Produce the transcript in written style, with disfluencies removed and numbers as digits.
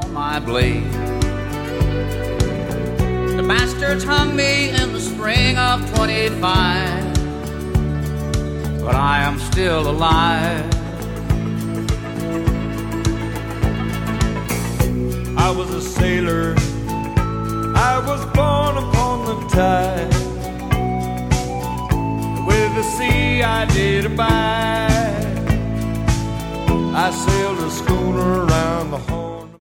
on my blade. The bastards hung me in the spring of 25, but I am still alive. I was a sailor, I was born upon the tide. With the sea I did abide. I sailed a schooner around the home.